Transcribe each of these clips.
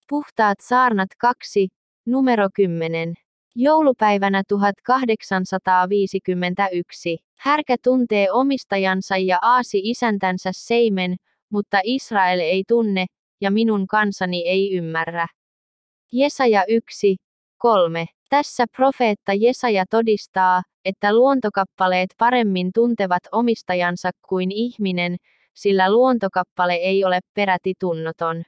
Puhtaat saarnat 2, numero 10. Joulupäivänä 1851. Härkä tuntee omistajansa ja aasi isäntänsä Seimen, mutta Israel ei tunne, ja minun kansani ei ymmärrä. Jesaja 1, 3. Tässä profeetta Jesaja todistaa, että luontokappaleet paremmin tuntevat omistajansa kuin ihminen, sillä luontokappale ei ole peräti tunnoton.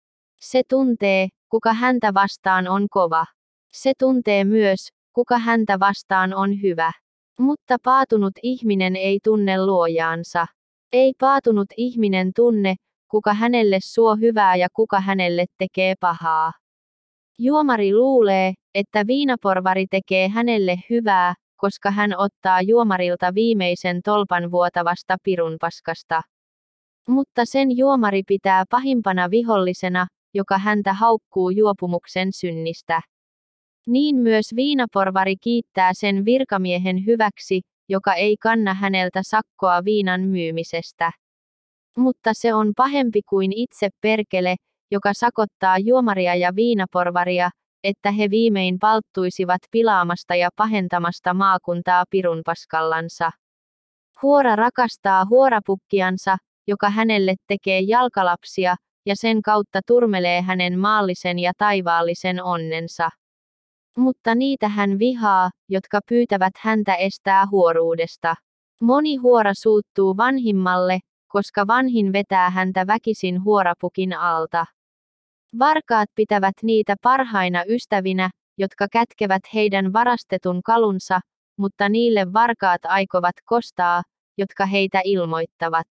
Se tuntee, kuka häntä vastaan on kova. Se tuntee myös, kuka häntä vastaan on hyvä. Mutta paatunut ihminen ei tunne luojaansa. Ei paatunut ihminen tunne, kuka hänelle suo hyvää ja kuka hänelle tekee pahaa. Juomari luulee, että viinaporvari tekee hänelle hyvää, koska hän ottaa juomarilta viimeisen tolpan vuotavasta pirunpaskasta. Mutta sen juomari pitää pahimpana vihollisena, joka häntä haukkuu juopumuksen synnistä. Niin myös viinaporvari kiittää sen virkamiehen hyväksi, joka ei kanna häneltä sakkoa viinan myymisestä. Mutta se on pahempi kuin itse perkele, joka sakottaa juomaria ja viinaporvaria, että he viimein palttuisivat pilaamasta ja pahentamasta maakuntaa pirunpaskallansa. Huora rakastaa huorapukkiansa, joka hänelle tekee jalkalapsia, ja sen kautta turmelee hänen maallisen ja taivaallisen onnensa. Mutta niitä hän vihaa, jotka pyytävät häntä estää huoruudesta. Moni huora suuttuu vanhimmalle, koska vanhin vetää häntä väkisin huorapukin alta. Varkaat pitävät niitä parhaina ystävinä, jotka kätkevät heidän varastetun kalunsa, mutta niille varkaat aikovat kostaa, jotka heitä ilmoittavat.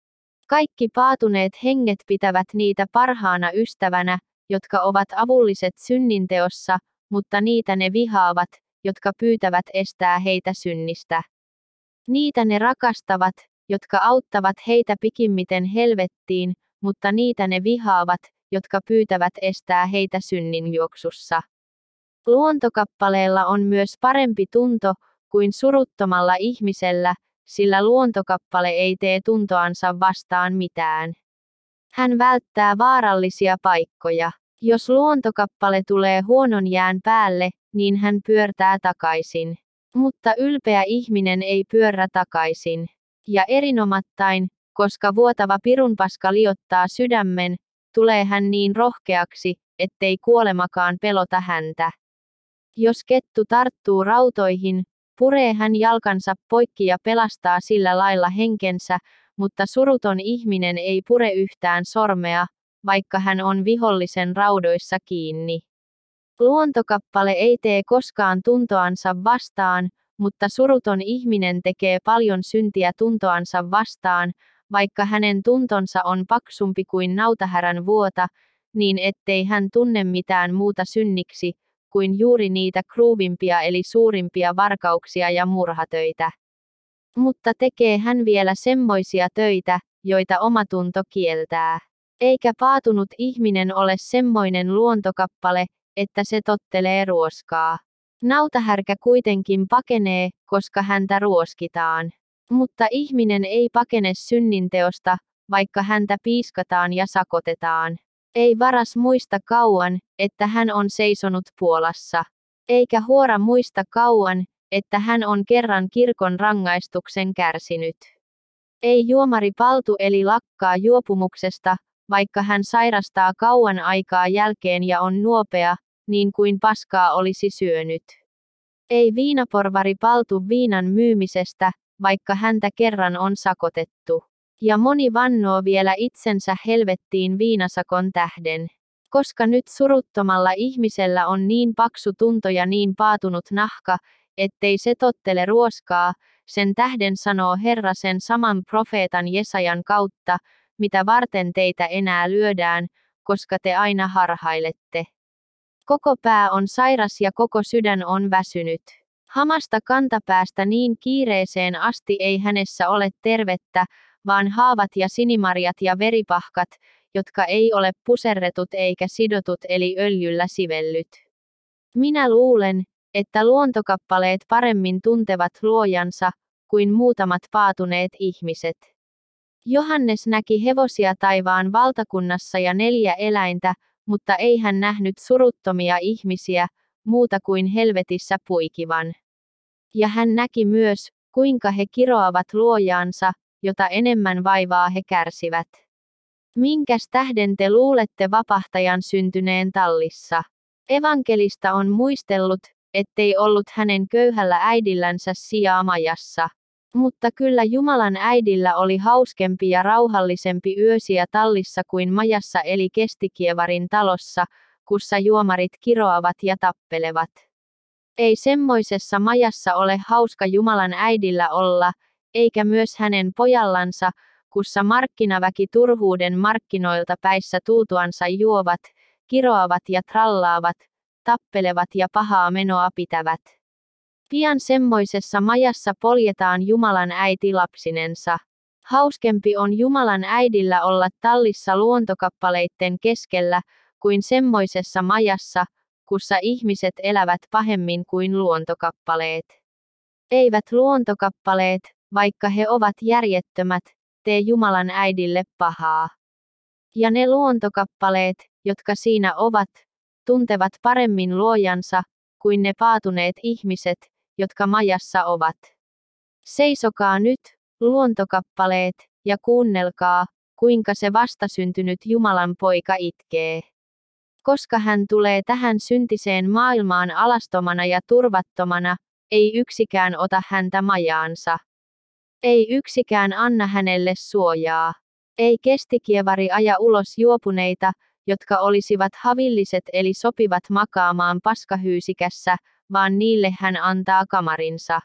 Kaikki paatuneet henget pitävät niitä parhaana ystävänä, jotka ovat avulliset synninteossa, mutta niitä ne vihaavat, jotka pyytävät estää heitä synnistä. Niitä ne rakastavat, jotka auttavat heitä pikimmiten helvettiin, mutta niitä ne vihaavat, jotka pyytävät estää heitä synninjuoksussa. Luontokappaleella on myös parempi tunto kuin suruttomalla ihmisellä, sillä luontokappale ei tee tuntoansa vastaan mitään. Hän välttää vaarallisia paikkoja. Jos luontokappale tulee huonon jään päälle, niin hän pyörtää takaisin. Mutta ylpeä ihminen ei pyörrä takaisin. Ja erinomattain, koska vuotava pirunpaska liottaa sydämen, tulee hän niin rohkeaksi, ettei kuolemakaan pelota häntä. Jos kettu tarttuu rautoihin, puree hän jalkansa poikki ja pelastaa sillä lailla henkensä, mutta suruton ihminen ei pure yhtään sormea, vaikka hän on vihollisen raudoissa kiinni. Luontokappale ei tee koskaan tuntoansa vastaan, mutta suruton ihminen tekee paljon syntiä tuntoansa vastaan, vaikka hänen tuntonsa on paksumpi kuin nautahärän vuota, niin ettei hän tunne mitään muuta synniksi, kuin juuri niitä kruuvimpia eli suurimpia varkauksia ja murhatöitä. Mutta tekee hän vielä semmoisia töitä, joita omatunto kieltää. Eikä paatunut ihminen ole semmoinen luontokappale, että se tottelee ruoskaa. Nautahärkä kuitenkin pakenee, koska häntä ruoskitaan. Mutta ihminen ei pakene synninteosta, vaikka häntä piiskataan ja sakotetaan. Ei varas muista kauan, että hän on seisonut Puolassa. Eikä huora muista kauan, että hän on kerran kirkon rangaistuksen kärsinyt. Ei juomari paltu eli lakkaa juopumuksesta, vaikka hän sairastaa kauan aikaa jälkeen ja on nuopea, niin kuin paskaa olisi syönyt. Ei viinaporvari paltu viinan myymisestä, vaikka häntä kerran on sakotettu. Ja moni vannoo vielä itsensä helvettiin viinasakon tähden. Koska nyt suruttomalla ihmisellä on niin paksu tunto ja niin paatunut nahka, ettei se tottele ruoskaa, sen tähden sanoo Herra sen saman profeetan Jesajan kautta, mitä varten teitä enää lyödään, koska te aina harhailette. Koko pää on sairas ja koko sydän on väsynyt. Hamasta kantapäästä niin kiireeseen asti ei hänessä ole tervettä, vaan haavat ja sinimarjat ja veripahkat, jotka ei ole puserretut eikä sidotut eli öljyllä sivellyt. Minä luulen, että luontokappaleet paremmin tuntevat luojansa, kuin muutamat paatuneet ihmiset. Johannes näki hevosia taivaan valtakunnassa ja 4 eläintä, mutta ei hän nähnyt suruttomia ihmisiä, muuta kuin helvetissä puikivan. Ja hän näki myös, kuinka he kiroavat luojaansa, jota enemmän vaivaa he kärsivät. Minkäs tähden te luulette vapahtajan syntyneen tallissa? Evankelista on muistellut, ettei ollut hänen köyhällä äidillänsä sijaa majassa. Mutta kyllä Jumalan äidillä oli hauskempi ja rauhallisempi yösiä tallissa kuin majassa eli Kestikievarin talossa, kussa juomarit kiroavat ja tappelevat. Ei semmoisessa majassa ole hauska Jumalan äidillä olla, eikä myös hänen pojallansa, kussa markkinaväki turhuuden markkinoilta päissä tultuansa juovat, kiroavat ja trallaavat, tappelevat ja pahaa menoa pitävät. Pian semmoisessa majassa poljetaan Jumalan äiti lapsinensa. Hauskempi on Jumalan äidillä olla tallissa luontokappaleitten keskellä, kuin semmoisessa majassa, kussa ihmiset elävät pahemmin kuin luontokappaleet. Eivät luontokappaleet, vaikka he ovat järjettömät, tee Jumalan äidille pahaa. Ja ne luontokappaleet, jotka siinä ovat, tuntevat paremmin luojansa, kuin ne paatuneet ihmiset, jotka majassa ovat. Seisokaa nyt, luontokappaleet, ja kuunnelkaa, kuinka se vastasyntynyt Jumalan poika itkee. Koska hän tulee tähän syntiseen maailmaan alastomana ja turvattomana, ei yksikään ota häntä majaansa. Ei yksikään anna hänelle suojaa. Ei Kestikievari aja ulos juopuneita, jotka olisivat havilliset eli sopivat makaamaan paskahyysikässä, vaan niille hän antaa kamarinsa.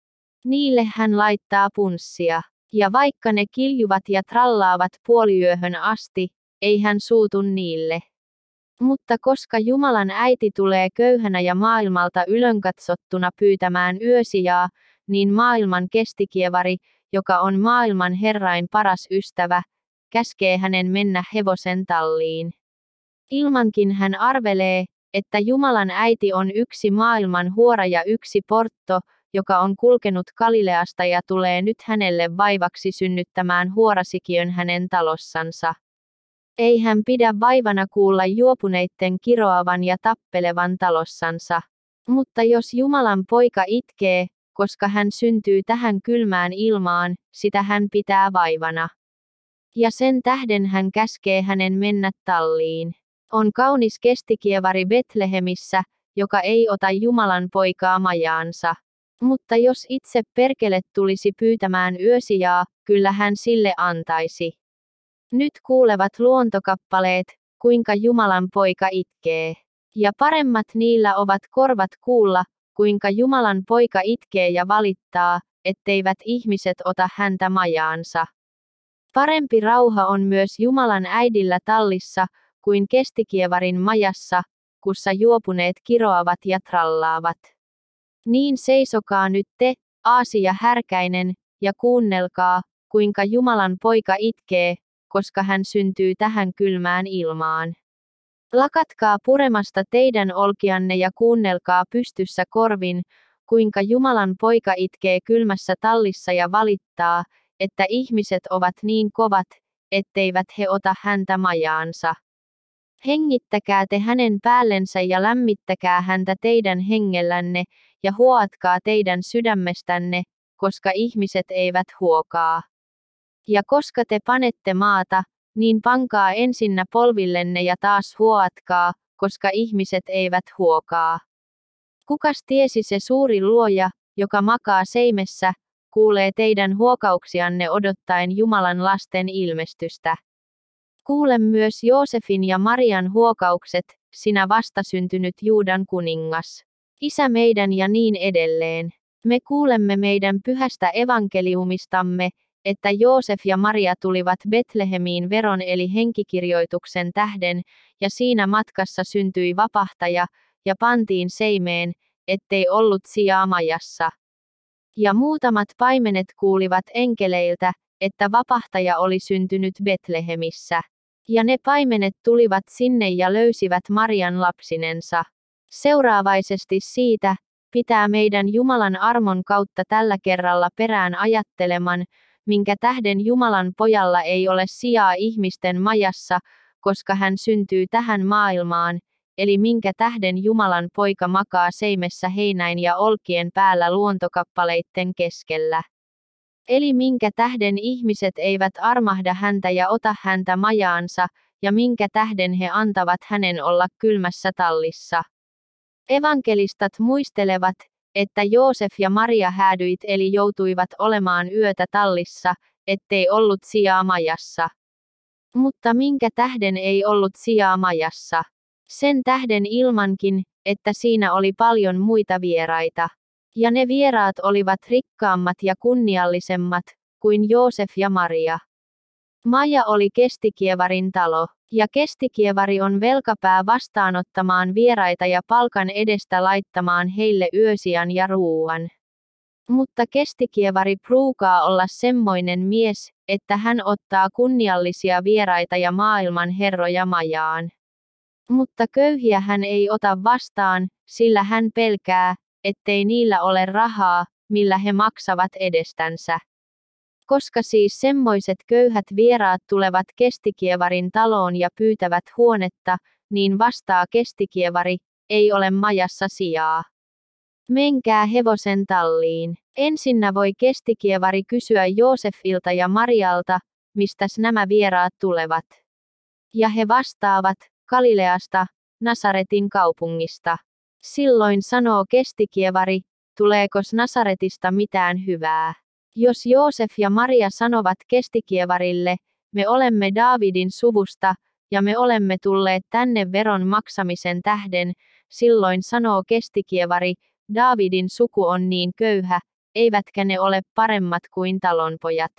Niille hän laittaa punssia, ja vaikka ne kiljuvat ja trallaavat puoliyöhön asti, ei hän suutu niille. Mutta koska Jumalan äiti tulee köyhänä ja maailmalta ylönkatsottuna pyytämään yösijaa, niin maailman Kestikievari, joka on maailman Herrain paras ystävä, käskee hänen mennä hevosen talliin. Ilmankin hän arvelee, että Jumalan äiti on yksi maailman huora ja yksi portto, joka on kulkenut Galileasta ja tulee nyt hänelle vaivaksi synnyttämään huorasikiön hänen talossansa. Ei hän pidä vaivana kuulla juopuneitten kiroavan ja tappelevan talossansa. Mutta jos Jumalan poika itkee, koska hän syntyy tähän kylmään ilmaan, sitä hän pitää vaivana. Ja sen tähden hän käskee hänen mennä talliin. On kaunis Kestikievari Betlehemissä, joka ei ota Jumalan poikaa majaansa. Mutta jos itse perkele tulisi pyytämään yösijaa, kyllä hän sille antaisi. Nyt kuulevat luontokappaleet, kuinka Jumalan poika itkee. Ja paremmat niillä ovat korvat kuulla, kuinka Jumalan poika itkee ja valittaa, etteivät ihmiset ota häntä majaansa. Parempi rauha on myös Jumalan äidillä tallissa, kuin Kestikievarin majassa, kussa juopuneet kiroavat ja trallaavat. Niin seisokaa nyt te, Aasia härkäinen, ja kuunnelkaa, kuinka Jumalan poika itkee, koska hän syntyy tähän kylmään ilmaan. Lakatkaa puremasta teidän olkianne ja kuunnelkaa pystyssä korvin, kuinka Jumalan poika itkee kylmässä tallissa ja valittaa, että ihmiset ovat niin kovat, etteivät he ota häntä majaansa. Hengittäkää te hänen päällensä ja lämmittäkää häntä teidän hengellänne, ja huoatkaa teidän sydämestänne, koska ihmiset eivät huokaa. Ja koska te panette maata, niin pankaa ensinnä polvillenne ja taas huoatkaa, koska ihmiset eivät huokaa. Kukas tiesi se suuri luoja, joka makaa seimessä, kuulee teidän huokauksianne odottaen Jumalan lasten ilmestystä. Kuule myös Joosefin ja Marian huokaukset, sinä vastasyntynyt Juudan kuningas. Isä meidän ja niin edelleen. Me kuulemme meidän pyhästä evankeliumistamme, että Joosef ja Maria tulivat Betlehemiin veron eli henkikirjoituksen tähden, ja siinä matkassa syntyi vapahtaja, ja pantiin seimeen, ettei ollut sijaa majassa. Ja muutamat paimenet kuulivat enkeleiltä, että vapahtaja oli syntynyt Betlehemissä. Ja ne paimenet tulivat sinne ja löysivät Marian lapsinensa. Seuraavaisesti siitä, pitää meidän Jumalan armon kautta tällä kerralla perään ajatteleman, minkä tähden Jumalan pojalla ei ole sijaa ihmisten majassa, koska hän syntyy tähän maailmaan, eli minkä tähden Jumalan poika makaa seimessä heinäin ja olkien päällä luontokappaleitten keskellä. Eli minkä tähden ihmiset eivät armahda häntä ja ota häntä majaansa, ja minkä tähden he antavat hänen olla kylmässä tallissa. Evankelistat muistelevat, että Joosef ja Maria häädyit eli joutuivat olemaan yötä tallissa, ettei ollut sijaa majassa. Mutta minkä tähden ei ollut sijaa majassa? Sen tähden ilmankin, että siinä oli paljon muita vieraita. Ja ne vieraat olivat rikkaammat ja kunniallisemmat kuin Joosef ja Maria. Maja oli kestikievarin talo, ja kestikievari on velkapää vastaanottamaan vieraita ja palkan edestä laittamaan heille yösijan ja ruuan. Mutta kestikievari pruukaa olla semmoinen mies, että hän ottaa kunniallisia vieraita ja maailman herroja majaan. Mutta köyhiä hän ei ota vastaan, sillä hän pelkää, ettei niillä ole rahaa, millä he maksavat edestänsä. Koska siis semmoiset köyhät vieraat tulevat kestikievarin taloon ja pyytävät huonetta, niin vastaa kestikievari, ei ole majassa sijaa. Menkää hevosen talliin. Ensinnä voi kestikievari kysyä Joosefilta ja Marialta, mistäs nämä vieraat tulevat. Ja he vastaavat, Galileasta, Nasaretin kaupungista. Silloin sanoo kestikievari, tuleekos Nasaretista mitään hyvää. Jos Joosef ja Maria sanovat kestikievarille, me olemme Daavidin suvusta, ja me olemme tulleet tänne veron maksamisen tähden, silloin sanoo kestikievari, Daavidin suku on niin köyhä, eivätkä ne ole paremmat kuin talonpojat.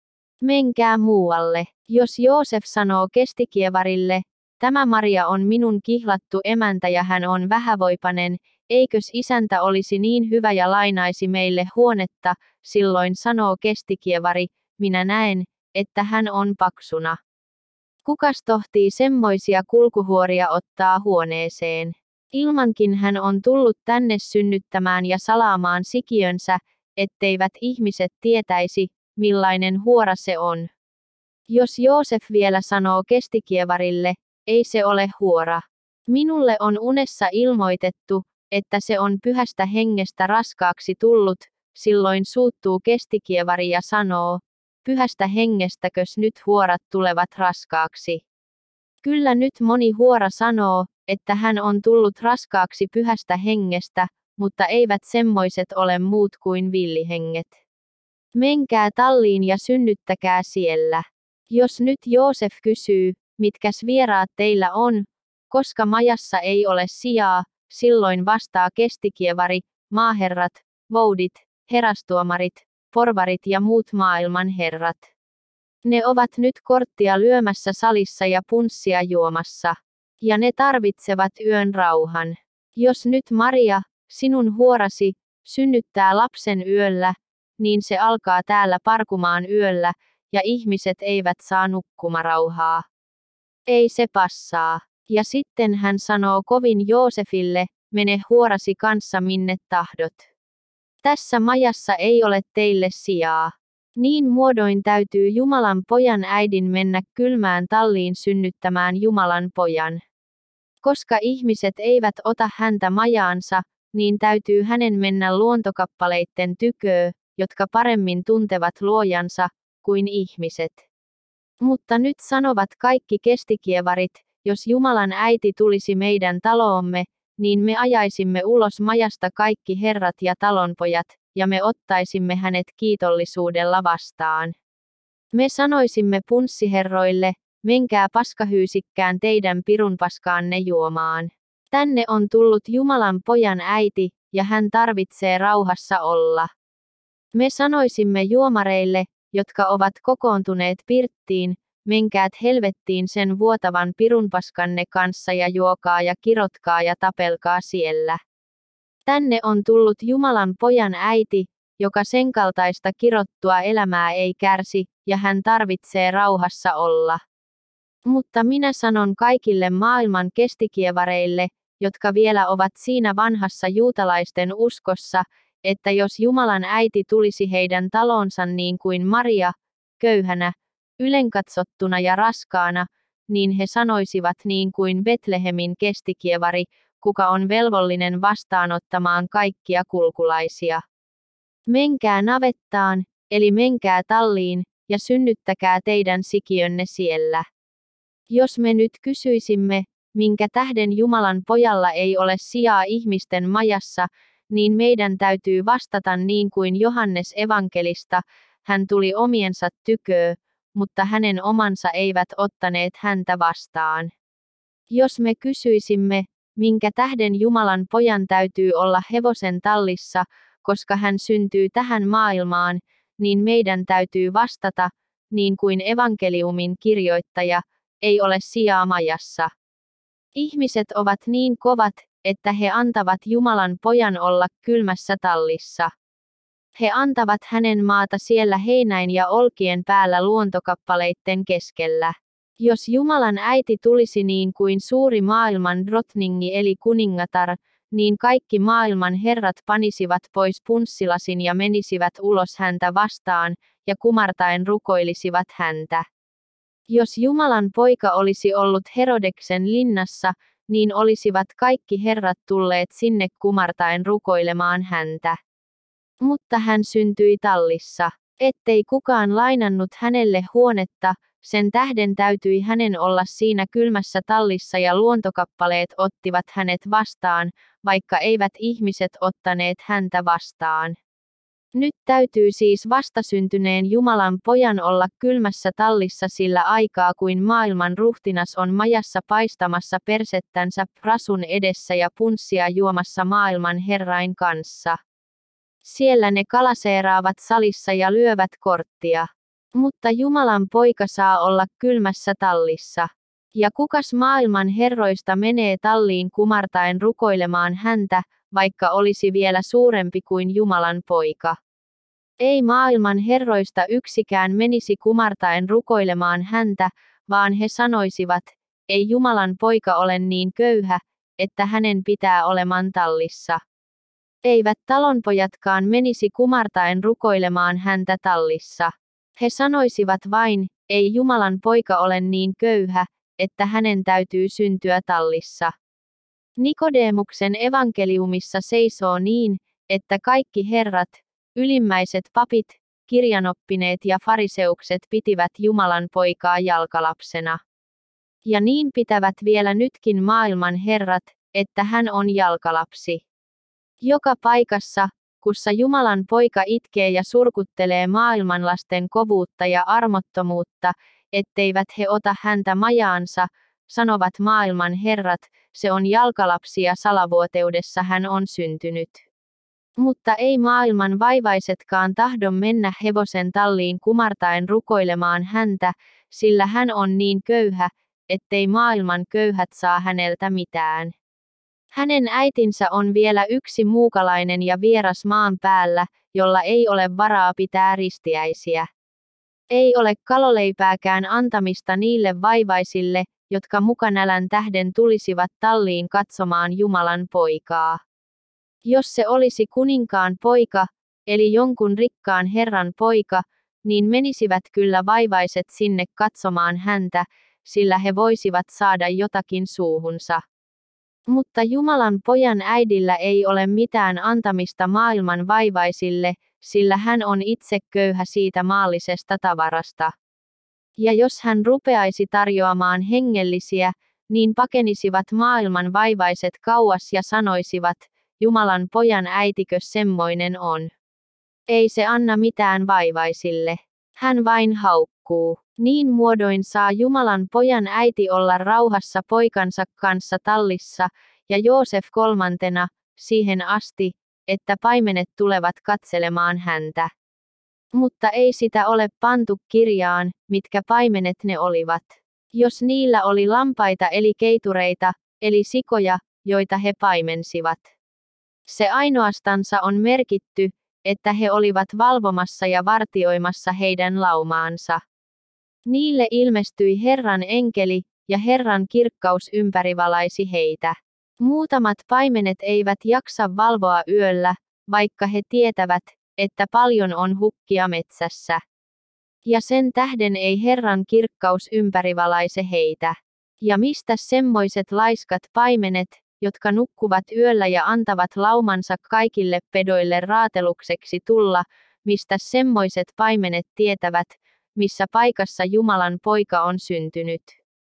Menkää muualle. Jos Joosef sanoo kestikievarille, tämä Maria on minun kihlattu emäntä ja hän on vähävoipainen, eikös isäntä olisi niin hyvä ja lainaisi meille huonetta, silloin sanoo kestikievari, minä näen, että hän on paksuna. Kukas tohtii semmoisia kulkuhuoria ottaa huoneeseen? Ilmankin hän on tullut tänne synnyttämään ja salaamaan sikiönsä, etteivät ihmiset tietäisi, millainen huora se on. Jos Joosef vielä sanoo kestikievarille, ei se ole huora. Minulle on unessa ilmoitettu, että se on pyhästä hengestä raskaaksi tullut, silloin suuttuu kestikievari ja sanoo, pyhästä hengestäkös nyt huorat tulevat raskaaksi. Kyllä nyt moni huora sanoo, että hän on tullut raskaaksi pyhästä hengestä, mutta eivät semmoiset ole muut kuin villihenget. Menkää talliin ja synnyttäkää siellä. Jos nyt Joosef kysyy, mitkäs vieraat teillä on, koska majassa ei ole sijaa, silloin vastaa kestikievari, maaherrat, voudit, herastuomarit, porvarit ja muut maailman herrat. Ne ovat nyt korttia lyömässä salissa ja punssia juomassa. Ja ne tarvitsevat yön rauhan. Jos nyt Maria, sinun huorasi, synnyttää lapsen yöllä, niin se alkaa täällä parkumaan yöllä, ja ihmiset eivät saa nukkumarauhaa. Ei se passaa. Ja sitten hän sanoo kovin Joosefille, mene huorasi kanssa minne tahdot. Tässä majassa ei ole teille sijaa. Niin muodoin täytyy Jumalan pojan äidin mennä kylmään talliin synnyttämään Jumalan pojan. Koska ihmiset eivät ota häntä majaansa, niin täytyy hänen mennä luontokappaleitten tyköö, jotka paremmin tuntevat luojansa, kuin ihmiset. Mutta nyt sanovat kaikki kestikievarit, jos Jumalan äiti tulisi meidän taloomme, niin me ajaisimme ulos majasta kaikki herrat ja talonpojat, ja me ottaisimme hänet kiitollisuudella vastaan. Me sanoisimme punssiherroille, menkää paskahyysikkään teidän pirunpaskaanne juomaan. Tänne on tullut Jumalan pojan äiti, ja hän tarvitsee rauhassa olla. Me sanoisimme juomareille, jotka ovat kokoontuneet pirttiin, menkäät helvettiin sen vuotavan pirunpaskanne kanssa ja juokaa ja kirotkaa ja tapelkaa siellä. Tänne on tullut Jumalan pojan äiti, joka sen kaltaista kirottua elämää ei kärsi, ja hän tarvitsee rauhassa olla. Mutta minä sanon kaikille maailman kestikievareille, jotka vielä ovat siinä vanhassa juutalaisten uskossa, että jos Jumalan äiti tulisi heidän talonsa niin kuin Maria, köyhänä, ylenkatsottuna ja raskaana, niin he sanoisivat niin kuin Betlehemin kestikievari, kuka on velvollinen vastaanottamaan kaikkia kulkulaisia. Menkää navettaan, eli menkää talliin, ja synnyttäkää teidän sikiönne siellä. Jos me nyt kysyisimme, minkä tähden Jumalan pojalla ei ole sijaa ihmisten majassa, niin meidän täytyy vastata niin kuin Johannes evankelista, hän tuli omiensa tykö, mutta hänen omansa eivät ottaneet häntä vastaan. Jos me kysyisimme, minkä tähden Jumalan pojan täytyy olla hevosen tallissa, koska hän syntyy tähän maailmaan, niin meidän täytyy vastata, niin kuin evankeliumin kirjoittaja, ei ole sijaa majassa. Ihmiset ovat niin kovat, että he antavat Jumalan pojan olla kylmässä tallissa. He antavat hänen maata siellä heinäin ja olkien päällä luontokappaleitten keskellä. Jos Jumalan äiti tulisi niin kuin suuri maailman drottningi eli kuningatar, niin kaikki maailman herrat panisivat pois punssilasin ja menisivät ulos häntä vastaan, ja kumartaen rukoilisivat häntä. Jos Jumalan poika olisi ollut Herodeksen linnassa, niin olisivat kaikki herrat tulleet sinne kumartaen rukoilemaan häntä. Mutta hän syntyi tallissa, ettei kukaan lainannut hänelle huonetta, sen tähden täytyi hänen olla siinä kylmässä tallissa ja luontokappaleet ottivat hänet vastaan, vaikka eivät ihmiset ottaneet häntä vastaan. Nyt täytyy siis vastasyntyneen Jumalan pojan olla kylmässä tallissa sillä aikaa kuin maailman ruhtinas on majassa paistamassa persettänsä rasun edessä ja punssia juomassa maailman herrain kanssa. Siellä ne kalaseeraavat salissa ja lyövät korttia. Mutta Jumalan poika saa olla kylmässä tallissa. Ja kukas maailman herroista menee talliin kumartaen rukoilemaan häntä, vaikka olisi vielä suurempi kuin Jumalan poika? Ei maailman herroista yksikään menisi kumartaen rukoilemaan häntä, vaan he sanoisivat, ei Jumalan poika ole niin köyhä, että hänen pitää oleman tallissa. Eivät talonpojatkaan menisi kumartaen rukoilemaan häntä tallissa. He sanoisivat vain, ei Jumalan poika ole niin köyhä, että hänen täytyy syntyä tallissa. Nikodemuksen evankeliumissa seisoo niin, että kaikki herrat, ylimmäiset papit, kirjanoppineet ja fariseukset pitivät Jumalan poikaa jalkalapsena. Ja niin pitävät vielä nytkin maailman herrat, että hän on jalkalapsi. Joka paikassa, kussa Jumalan poika itkee ja surkuttelee maailmanlasten kovuutta ja armottomuutta, etteivät he ota häntä majaansa, sanovat maailman herrat, se on jalkalapsi ja salavuoteudessa hän on syntynyt. Mutta ei maailman vaivaisetkaan tahdo mennä hevosen talliin kumartaen rukoilemaan häntä, sillä hän on niin köyhä, ettei maailman köyhät saa häneltä mitään. Hänen äitinsä on vielä yksi muukalainen ja vieras maan päällä, jolla ei ole varaa pitää ristiäisiä. Ei ole kaloleipääkään antamista niille vaivaisille, jotka mukanälän tähden tulisivat talliin katsomaan Jumalan poikaa. Jos se olisi kuninkaan poika, eli jonkun rikkaan herran poika, niin menisivät kyllä vaivaiset sinne katsomaan häntä, sillä he voisivat saada jotakin suuhunsa. Mutta Jumalan pojan äidillä ei ole mitään antamista maailman vaivaisille, sillä hän on itse köyhä siitä maallisesta tavarasta. Ja jos hän rupeaisi tarjoamaan hengellisiä, niin pakenisivat maailman vaivaiset kauas ja sanoisivat, Jumalan pojan äitikö semmoinen on. Ei se anna mitään vaivaisille. Hän vain haukkuu. Niin muodoin saa Jumalan pojan äiti olla rauhassa poikansa kanssa tallissa, ja Joosef kolmantena, siihen asti, että paimenet tulevat katselemaan häntä. Mutta ei sitä ole pantu kirjaan, mitkä paimenet ne olivat. Jos niillä oli lampaita eli keitureita, eli sikoja, joita he paimensivat. Se ainoastansa on merkitty, että he olivat valvomassa ja vartioimassa heidän laumaansa. Niille ilmestyi Herran enkeli, ja Herran kirkkaus ympärivalaisi heitä. Muutamat paimenet eivät jaksa valvoa yöllä, vaikka he tietävät, että paljon on hukkia metsässä. Ja sen tähden ei Herran kirkkaus ympärivalaise heitä. Ja mistä semmoiset laiskat paimenet, jotka nukkuvat yöllä ja antavat laumansa kaikille pedoille raatelukseksi tulla, mistä semmoiset paimenet tietävät, missä paikassa Jumalan poika on syntynyt.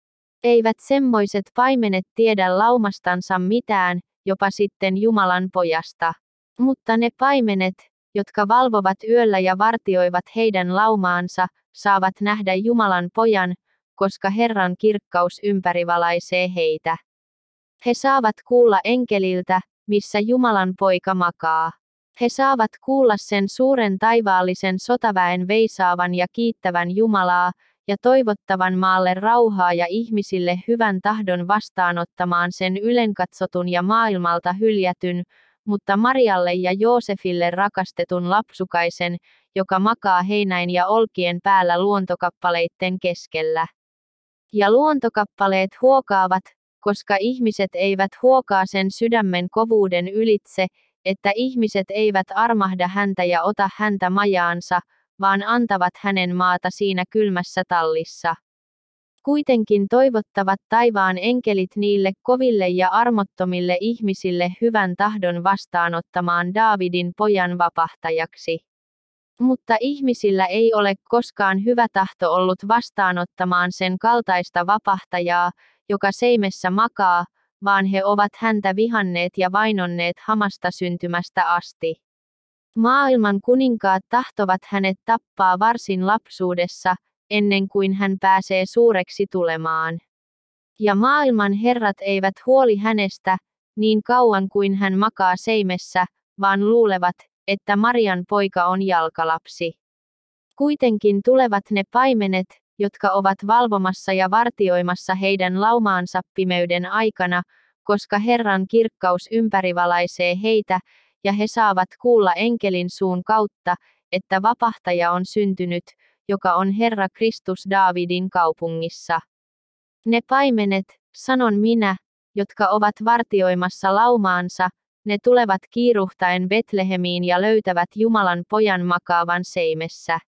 Eivät semmoiset paimenet tiedä laumastansa mitään, jopa sitten Jumalan pojasta. Mutta ne paimenet, jotka valvovat yöllä ja vartioivat heidän laumaansa, saavat nähdä Jumalan pojan, koska Herran kirkkaus ympärivalaisee heitä. He saavat kuulla enkeliltä, missä Jumalan poika makaa. He saavat kuulla sen suuren taivaallisen sotaväen veisaavan ja kiittävän Jumalaa, ja toivottavan maalle rauhaa ja ihmisille hyvän tahdon vastaanottamaan sen ylenkatsotun ja maailmalta hyljätyn, mutta Marialle ja Joosefille rakastetun lapsukaisen, joka makaa heinäin ja olkien päällä luontokappaleitten keskellä. Ja luontokappaleet huokaavat, koska ihmiset eivät huokaa sen sydämen kovuuden ylitse, että ihmiset eivät armahda häntä ja ota häntä majaansa, vaan antavat hänen maata siinä kylmässä tallissa. Kuitenkin toivottavat taivaan enkelit niille koville ja armottomille ihmisille hyvän tahdon vastaanottamaan Daavidin pojan vapahtajaksi. Mutta ihmisillä ei ole koskaan hyvä tahto ollut vastaanottamaan sen kaltaista vapahtajaa, joka seimessä makaa, vaan he ovat häntä vihanneet ja vainonneet hamasta syntymästä asti. Maailman kuninkaat tahtovat hänet tappaa varsin lapsuudessa, ennen kuin hän pääsee suureksi tulemaan. Ja maailman herrat eivät huoli hänestä, niin kauan kuin hän makaa seimessä, vaan luulevat, että Marian poika on jalkalapsi. Kuitenkin tulevat ne paimenet, jotka ovat valvomassa ja vartioimassa heidän laumaansa pimeyden aikana, koska Herran kirkkaus ympärivalaisee heitä, ja he saavat kuulla enkelin suun kautta, että vapahtaja on syntynyt, joka on Herra Kristus Daavidin kaupungissa. Ne paimenet, sanon minä, jotka ovat vartioimassa laumaansa, ne tulevat kiiruhtaen Betlehemiin ja löytävät Jumalan pojan makaavan seimessä.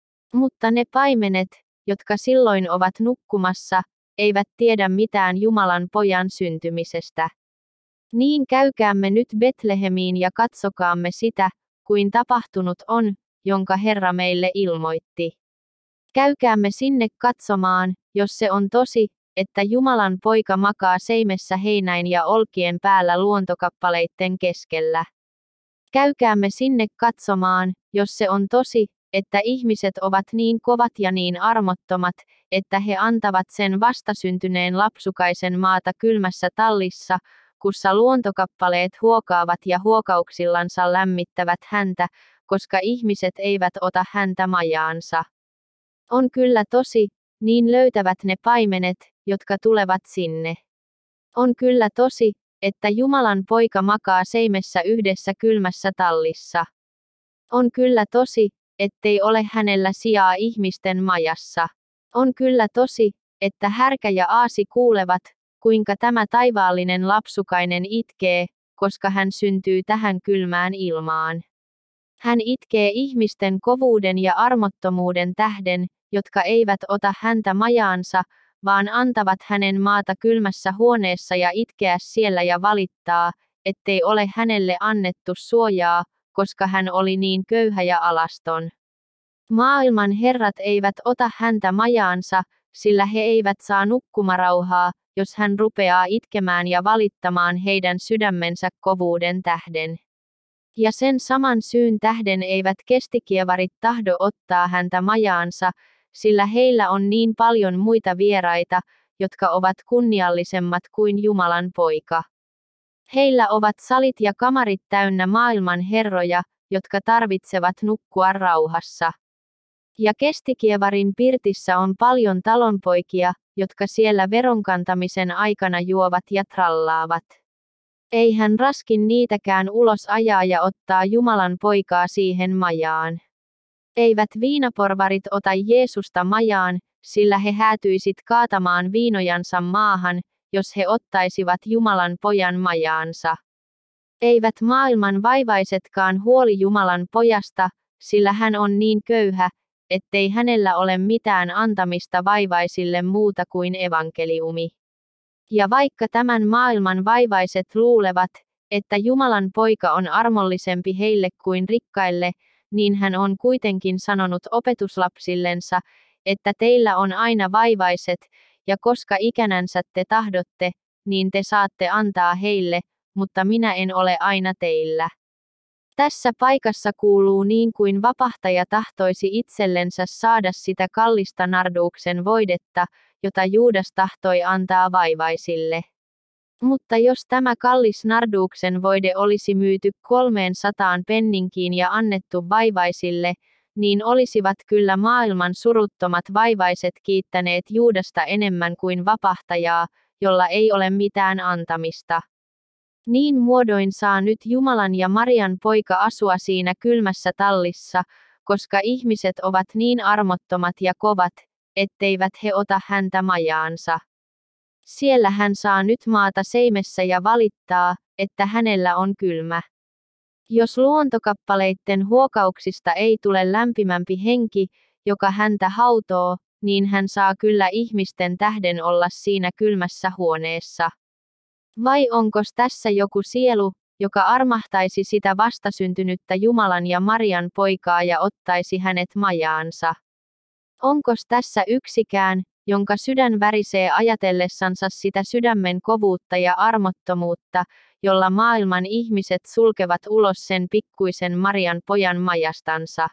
Mutta ne paimenet, jotka silloin ovat nukkumassa, eivät tiedä mitään Jumalan pojan syntymisestä. Niin käykäämme nyt Betlehemiin ja katsokaamme sitä, kuin tapahtunut on, jonka Herra meille ilmoitti. Käykäämme sinne katsomaan, jos se on tosi, että Jumalan poika makaa seimessä heinäin ja olkien päällä luontokappaleitten keskellä. Käykäämme sinne katsomaan, jos se on tosi, että ihmiset ovat niin kovat ja niin armottomat, että he antavat sen vastasyntyneen lapsukaisen maata kylmässä tallissa, kussa luontokappaleet huokaavat ja huokauksillansa lämmittävät häntä, koska ihmiset eivät ota häntä majaansa. On kyllä tosi, niin löytävät ne paimenet, jotka tulevat sinne. On kyllä tosi, että Jumalan poika makaa seimessä yhdessä kylmässä tallissa. On kyllä tosi, ettei ole hänellä sijaa ihmisten majassa. On kyllä tosi, että härkä ja aasi kuulevat, kuinka tämä taivaallinen lapsukainen itkee, koska hän syntyy tähän kylmään ilmaan. Hän itkee ihmisten kovuuden ja armottomuuden tähden, jotka eivät ota häntä majaansa, vaan antavat hänen maata kylmässä huoneessa ja itkeä siellä ja valittaa, ettei ole hänelle annettu suojaa, koska hän oli niin köyhä ja alaston. Maailman herrat eivät ota häntä majaansa, sillä he eivät saa nukkumarauhaa, jos hän rupeaa itkemään ja valittamaan heidän sydämensä kovuuden tähden. Ja sen saman syyn tähden eivät kestikievarit tahdo ottaa häntä majaansa, sillä heillä on niin paljon muita vieraita, jotka ovat kunniallisemmat kuin Jumalan poika. Heillä ovat salit ja kamarit täynnä maailman herroja, jotka tarvitsevat nukkua rauhassa. Ja kestikievarin pirtissä on paljon talonpoikia, jotka siellä veronkantamisen aikana juovat ja trallaavat. Ei hän raskin niitäkään ulos ajaa ja ottaa Jumalan poikaa siihen majaan. Eivät viinaporvarit ota Jeesusta majaan, sillä he häätyisit kaatamaan viinojansa maahan, jos he ottaisivat Jumalan pojan majaansa. Eivät maailman vaivaisetkaan huoli Jumalan pojasta, sillä hän on niin köyhä, ettei hänellä ole mitään antamista vaivaisille muuta kuin evankeliumi. Ja vaikka tämän maailman vaivaiset luulevat, että Jumalan poika on armollisempi heille kuin rikkaille, niin hän on kuitenkin sanonut opetuslapsillensa, että teillä on aina vaivaiset, ja koska ikänänsä te tahdotte, niin te saatte antaa heille, mutta minä en ole aina teillä. Tässä paikassa kuuluu niin kuin vapahtaja tahtoisi itsellensä saada sitä kallista narduksen voidetta, jota Juudas tahtoi antaa vaivaisille. Mutta jos tämä kallis narduksen voide olisi myyty 300 penninkiin ja annettu vaivaisille, niin olisivat kyllä maailman suruttomat vaivaiset kiittäneet Juudasta enemmän kuin vapahtajaa, jolla ei ole mitään antamista. Niin muodoin saa nyt Jumalan ja Marian poika asua siinä kylmässä tallissa, koska ihmiset ovat niin armottomat ja kovat, etteivät he ota häntä majaansa. Siellä hän saa nyt maata seimessä ja valittaa, että hänellä on kylmä. Jos luontokappaleitten huokauksista ei tule lämpimämpi henki, joka häntä hautoo, niin hän saa kyllä ihmisten tähden olla siinä kylmässä huoneessa. Vai onkos tässä joku sielu, joka armahtaisi sitä vastasyntynyttä Jumalan ja Marian poikaa ja ottaisi hänet majaansa? Onkos tässä yksikään, jonka sydän värisee ajatellessansa sitä sydämen kovuutta ja armottomuutta, jolla maailman ihmiset sulkevat ulos sen pikkuisen Marian pojan majastansa?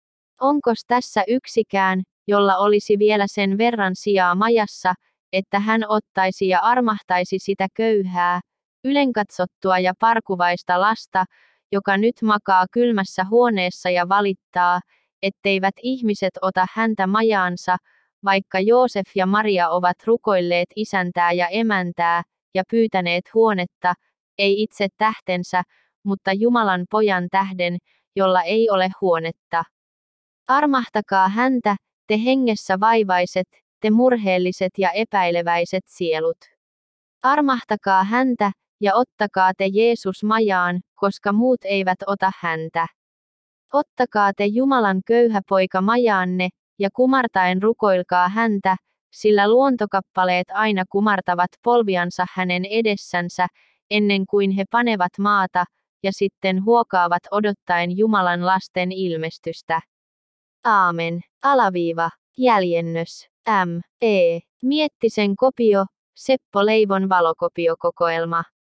Onkos tässä yksikään, jolla olisi vielä sen verran sijaa majassa, että hän ottaisi ja armahtaisi sitä köyhää, ylenkatsottua ja parkuvaista lasta, joka nyt makaa kylmässä huoneessa ja valittaa, etteivät ihmiset ota häntä majaansa, vaikka Joosef ja Maria ovat rukoilleet isäntää ja emäntää, ja pyytäneet huonetta, ei itse tähtensä, mutta Jumalan pojan tähden, jolla ei ole huonetta. Armahtakaa häntä, te hengessä vaivaiset, te murheelliset ja epäileväiset sielut. Armahtakaa häntä, ja ottakaa te Jeesus majaan, koska muut eivät ota häntä. Ottakaa te Jumalan köyhä poika majaanne, ja kumartaen rukoilkaa häntä, sillä luontokappaleet aina kumartavat polviansa hänen edessänsä, ennen kuin he panevat maata, ja sitten huokaavat odottaen Jumalan lasten ilmestystä. Aamen. Jäljennös. M.E. Miettisen kopio, Seppo Leivon valokopiokokoelma.